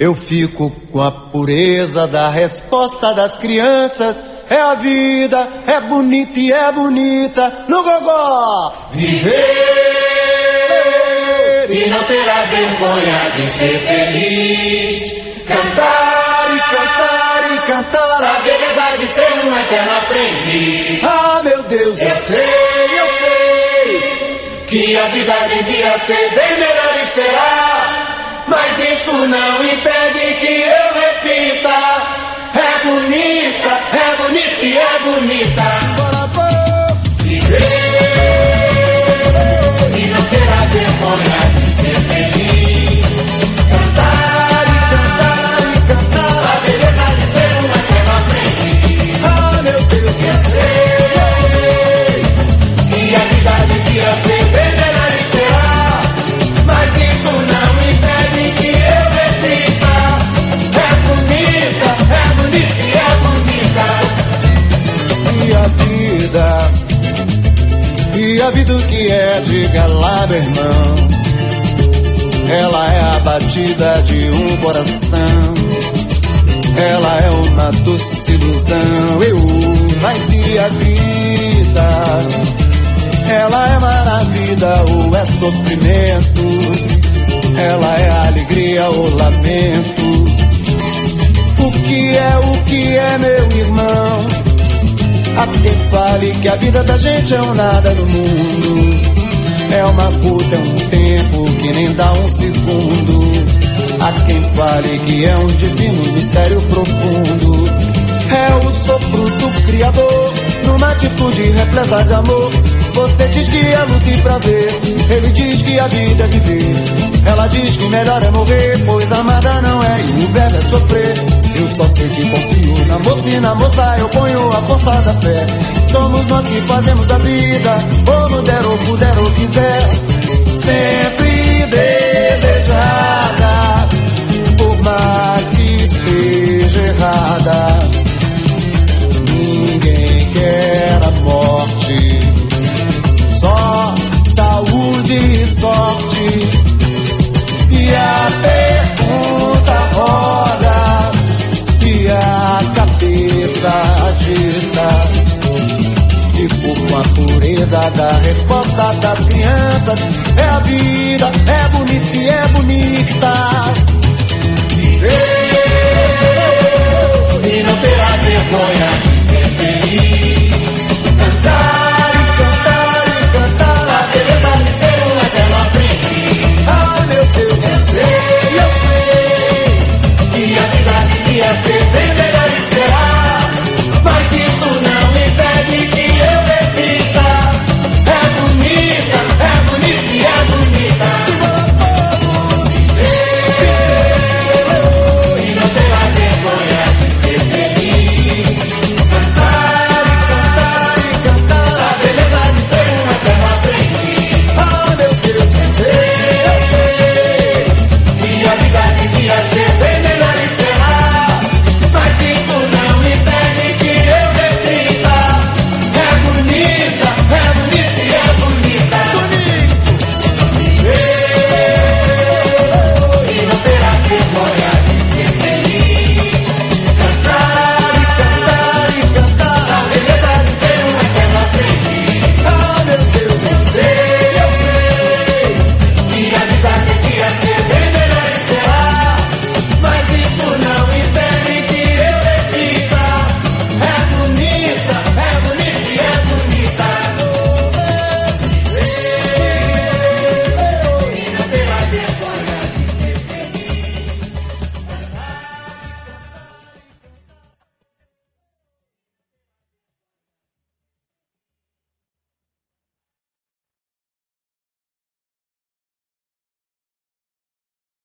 Eu fico com a pureza da resposta das crianças. É a vida, é bonita e é bonita no gogó. Viver e não terá vergonha de ser feliz. Cantar e cantar e cantar a beleza de ser um eterno aprendiz. Ah, meu Deus, eu sei que a vida devia ser bem melhor e será, mas isso não impede que eu repita. É bonita e é bonita. Viver e não terá vergonha de ser feliz. Cantar e cantar e cantar a beleza de ser um eterno aprendiz. Ah, meu Deus, eu sei que a vida devia ser bem melhor e será, mas isso não impede que eu repita. É bonita e é bonita. E a vida o que é, diga lá, meu irmão. Ela é a batida de um coração. Ela é uma doce ilusão. Mas e a vida? Ela é maravilha ou é sofrimento? Ela é alegria ou lamento? O que é, meu irmão? Há quem fale que a vida da gente é um nada no mundo. É uma gota, é um tempo que nem dá um segundo. Há quem fale que é um divino mistério profundo. É o sopro do Criador numa atitude repleta de amor. Você diz que é luta e prazer, ele diz que a vida é viver. Ela diz que melhor é morrer, pois amada não é e o verbo é sofrer. Eu só sei que confio na moça e na moça eu ponho a força da fé. Somos nós que fazemos a vida, como der ou puder ou quiser. Sempre desejada, por mais que esteja errada. Ninguém quer a morte, só saúde e sorte. E a pergunta roda e a cabeça agita. Fico com a pureza da resposta das crianças. É a vida, é bonita e é bonita. Viver e não terá vergonha de ser feliz. Cantar e cantar e cantar a beleza de ser um eterno aprendiz. Ah, meu Deus, eu sei que a vida devia ser bem melhor e será, mas isso não impede que eu repita. É bonita e é bonita. Viver e não terá vergonha de ser feliz. Cantar e cantar e cantar a beleza de ser um eterno aprendiz. ah, meu Deus, Eu sei que a vida devia ser bem